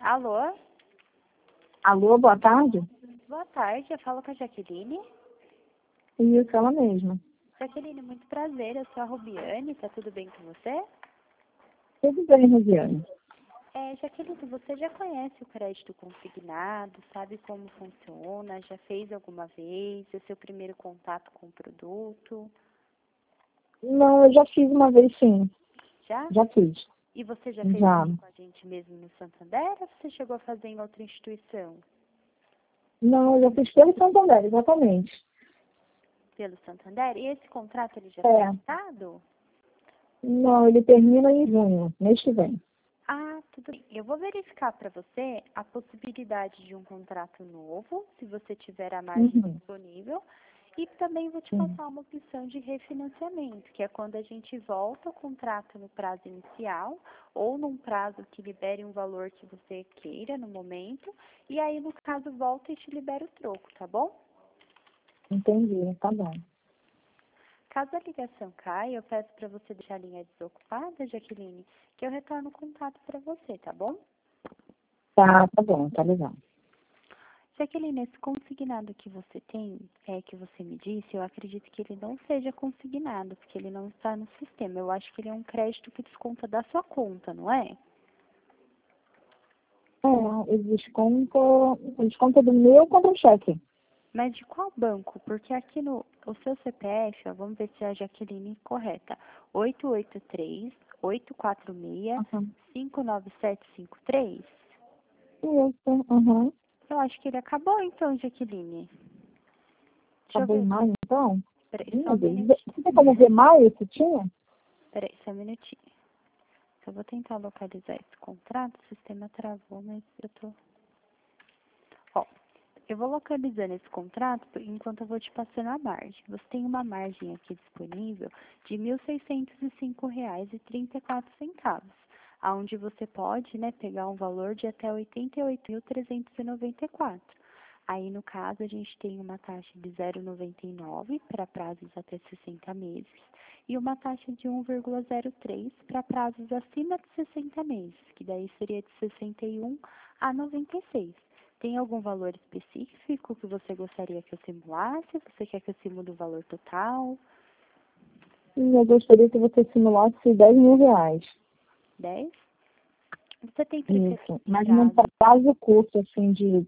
Alô? Alô, boa tarde? Boa tarde, eu falo com a Jaqueline. Isso, ela mesma. Jaqueline, muito prazer, eu sou a Rubiane, tá tudo bem com você? Tudo bem, Rosiane? Jaqueline, você já conhece o crédito consignado, sabe como funciona, já fez alguma vez, é seu primeiro contato com o produto? Não, eu já fiz uma vez, sim. Já? Já fiz. E você já fez Já. aqui com a gente mesmo no Santander ou você chegou a fazer em outra instituição? Não, eu já fiz pelo Santander, exatamente. Pelo Santander? E esse contrato ele já foi É. quitado? Não, ele termina em junho, mês que vem. Ah, tudo bem. Eu vou verificar para você a possibilidade de um contrato novo, se você tiver a margem Uhum. disponível, e também vou te Sim. passar uma opção de refinanciamento, que é quando a gente volta o contrato no prazo inicial, ou num prazo que libere um valor que você queira no momento, e aí, no caso, volta e te libera o troco, tá bom? Entendi, tá bom. Caso a ligação caia, eu peço para você deixar a linha desocupada, Jaqueline, que eu retorno o contato para você, tá bom? Tá bom, tá legal. Jaqueline, esse consignado que você tem, que você me disse, eu acredito que ele não seja consignado, porque ele não está no sistema. Eu acho que ele é um crédito que desconta da sua conta, não é? O desconto do meu contra o cheque. Mas de qual banco? Porque aqui no o seu CPF, ó, vamos ver se é a Jaqueline correta. 883-846-59753. Uhum. Isso, uhum. Eu acho que ele acabou então, Jaqueline. Deixa eu Acabou em ver. maio, então? Peraí, só um Meu Deus. minutinho. Você tem como ver maio se tinha? Peraí, só um minutinho. Eu vou tentar localizar esse contrato, o sistema travou, mas eu tô... Ó, eu vou localizando esse contrato enquanto eu vou te passando a margem. Você tem uma margem aqui disponível de R$ 1.605,34, aonde você pode, né, pegar um valor de até R$ 88.394. Aí, no caso, a gente tem uma taxa de 0,99 para prazos até 60 meses e uma taxa de 1,03 para prazos acima de 60 meses, que daí seria de 61 a 96. Tem algum valor específico que você gostaria que eu simulasse? Você quer que eu simule o valor total? Eu gostaria que você simulasse R$ 10.000. 10? Você tem preferência Isso. de Mas num prazo? prazo curto, assim, de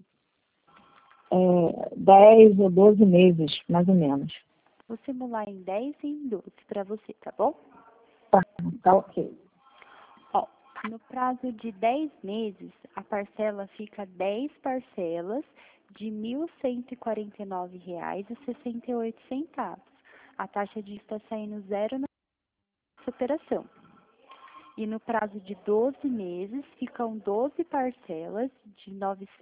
10 ou 12 meses, mais ou menos. Vou simular em 10 e em 12 para você, tá bom? Tá ok. Ó, no prazo de 10 meses, a parcela fica 10 parcelas de R$ 1.149,68. A taxa de está saindo zero na operação. E no prazo de 12 meses, ficam 12 parcelas de R$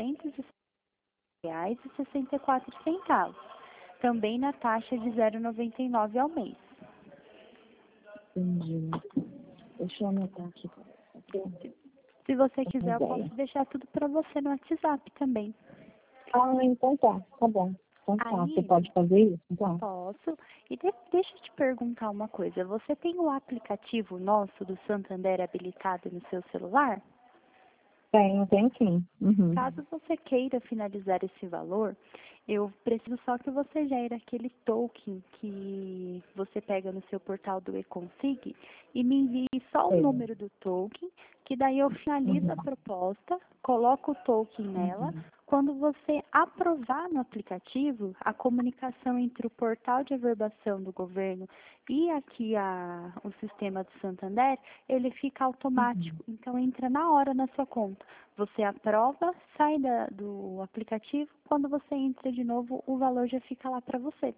900,64, também na taxa de 0,99 ao mês. Entendi. Deixa eu anotar aqui. Se você Uma quiser, eu ideia. posso deixar tudo para você no WhatsApp também. Então tá bom. Então tá, você Aí, pode fazer isso? Então, posso. E deixa eu te perguntar uma coisa. Você tem o aplicativo nosso do Santander habilitado no seu celular? tenho sim. Uhum. Caso você queira finalizar esse valor, eu preciso só que você gere aquele token que você pega no seu portal do eConsig e me envie só o Sei. número do token, que daí eu finalizo a Uhum. proposta, coloco o token nela. Uhum. Quando você aprovar no aplicativo, a comunicação entre o portal de averbação do governo e aqui o sistema do Santander, ele fica automático, então entra na hora na sua conta. Você aprova, sai do aplicativo, quando você entra de novo, o valor já fica lá para você.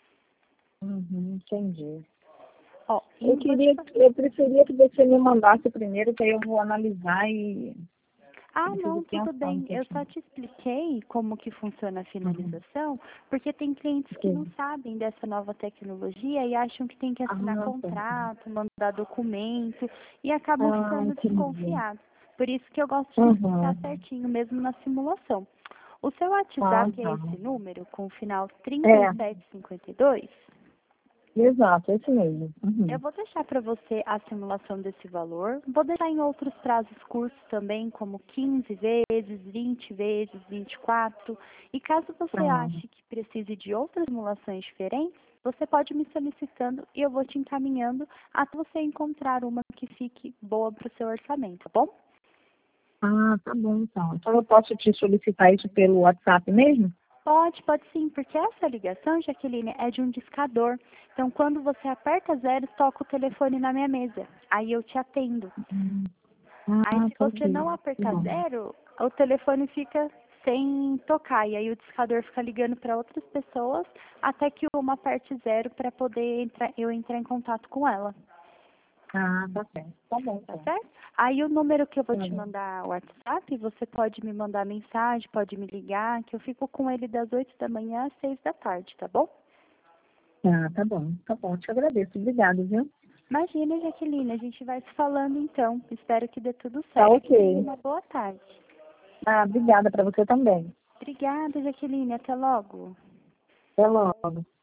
Entendi. Ó, Eu preferia que você me mandasse primeiro, que aí eu vou analisar e preciso Não, tudo pensar um bem. Eu só pouquinho. te expliquei como que funciona a Uhum. finalização, porque tem clientes que não Sim. sabem dessa nova tecnologia e acham que tem que assinar Tá. contrato, mandar documento e acabam ficando Entendi. desconfiados. Por isso que eu gosto de explicar Uhum. certinho, mesmo na simulação. O seu WhatsApp é Tá. esse número, com o final É, 3752? Exato, esse mesmo. Uhum. Eu vou deixar para você a simulação desse valor. Vou deixar em outros prazos curtos também, como 15 vezes, 20 vezes, 24. E caso você Tá. ache que precise de outras simulações diferentes, você pode me solicitando e eu vou te encaminhando até você encontrar uma que fique boa para o seu orçamento, tá bom? Ah, tá bom então. Então eu posso te solicitar isso pelo WhatsApp mesmo? Pode sim, porque essa ligação, Jaqueline, é de um discador. Então, quando você aperta zero, toca o telefone na minha mesa. Aí eu te atendo. Hum. Aí, Ah, se tá você ok. não Que apertar bom. zero, o telefone fica sem tocar. E aí o discador fica ligando para outras pessoas até que uma aperte zero para poder eu entrar em contato com ela. Ah, tá certo. Tá bom Tá então. certo? Aí o número que eu vou Tá te bom. mandar o WhatsApp, você pode me mandar mensagem, pode me ligar, que eu fico com ele das 8 da manhã às 6 da tarde, tá bom? Ah, tá bom. Tá bom. Te agradeço. Obrigada, viu? Imagina, Jaqueline, a gente vai se falando então. Espero que dê tudo Tá certo. Tenha ok. uma boa tarde. Ah, obrigada para você também. Obrigada, Jaqueline. Até logo. Até logo.